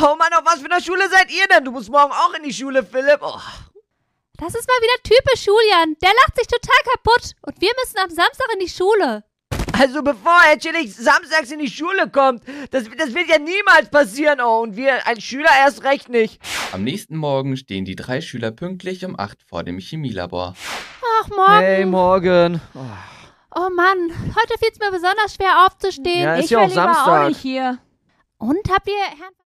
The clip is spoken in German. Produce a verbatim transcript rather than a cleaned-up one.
Oh Mann, auf was für einer Schule seid ihr denn? Du musst morgen auch in die Schule, Philipp. Oh. Das ist mal wieder typisch Julian. Der lacht sich total kaputt. Und wir müssen am Samstag in die Schule. Also bevor Herr Chillig samstags in die Schule kommt, das, das wird ja niemals passieren. Oh, und wir als Schüler erst recht nicht. Am nächsten Morgen stehen die drei Schüler pünktlich um acht vor dem Chemielabor. Ach, morgen. Hey, morgen. Oh. Oh Mann, heute fiel es mir besonders schwer aufzustehen. Ja, ist Ich ja will auch lieber Samstag. auch nicht hier. Und habt ihr Herrn